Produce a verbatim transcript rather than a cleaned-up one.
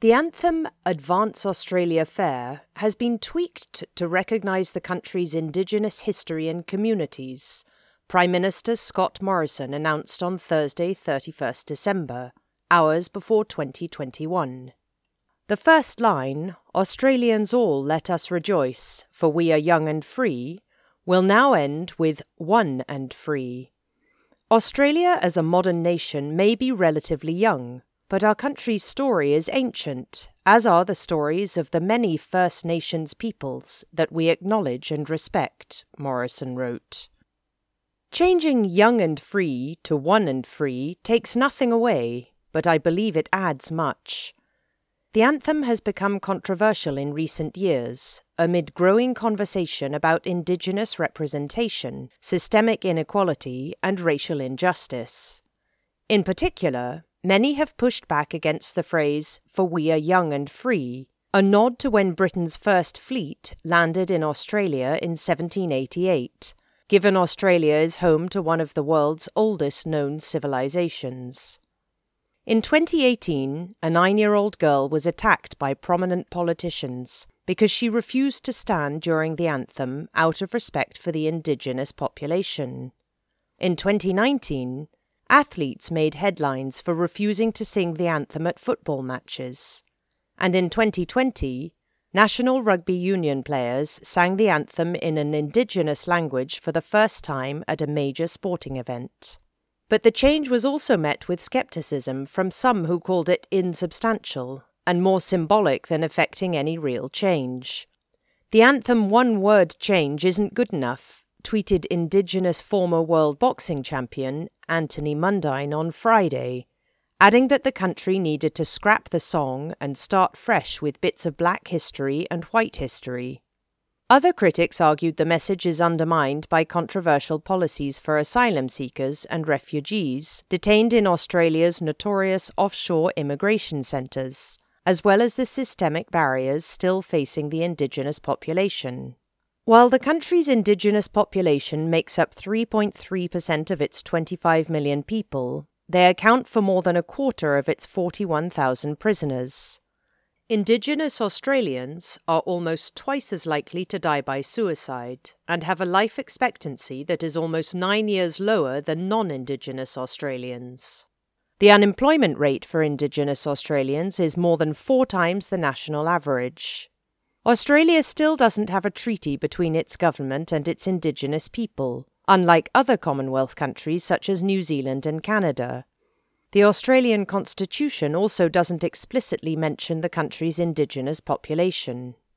The anthem Advance Australia Fair has been tweaked to recognise the country's Indigenous history and communities, Prime Minister Scott Morrison announced on Thursday, thirty-first December, hours before twenty twenty-one. The first line, Australians all let us rejoice, for we are young and free, will now end with one and free. Australia as a modern nation may be relatively young, but our country's story is ancient, as are the stories of the many First Nations peoples that we acknowledge and respect, Morrison wrote. Changing young and free to one and free takes nothing away, but I believe it adds much. The anthem has become controversial in recent years, amid growing conversation about Indigenous representation, systemic inequality, and racial injustice. In particular, many have pushed back against the phrase, for we are young and free, a nod to when Britain's first fleet landed in Australia in seventeen eighty-eight, given Australia is home to one of the world's oldest known civilizations. In twenty eighteen, a nine-year-old girl was attacked by prominent politicians because she refused to stand during the anthem out of respect for the Indigenous population. In twenty nineteen, athletes made headlines for refusing to sing the anthem at football matches. And in twenty twenty, National Rugby Union players sang the anthem in an Indigenous language for the first time at a major sporting event. But the change was also met with scepticism from some who called it insubstantial and more symbolic than effecting any real change. The anthem one-word change isn't good enough, tweeted Indigenous former world boxing champion Anthony Mundine on Friday, adding that the country needed to scrap the song and start fresh with bits of black history and white history. Other critics argued the message is undermined by controversial policies for asylum seekers and refugees detained in Australia's notorious offshore immigration centres, as well as the systemic barriers still facing the Indigenous population. While the country's Indigenous population makes up three point three percent of its twenty-five million people, they account for more than a quarter of its forty-one thousand prisoners. Indigenous Australians are almost twice as likely to die by suicide and have a life expectancy that is almost nine years lower than non-Indigenous Australians. The unemployment rate for Indigenous Australians is more than four times the national average. Australia still doesn't have a treaty between its government and its Indigenous people, unlike other Commonwealth countries such as New Zealand and Canada. The Australian Constitution also doesn't explicitly mention the country's Indigenous population.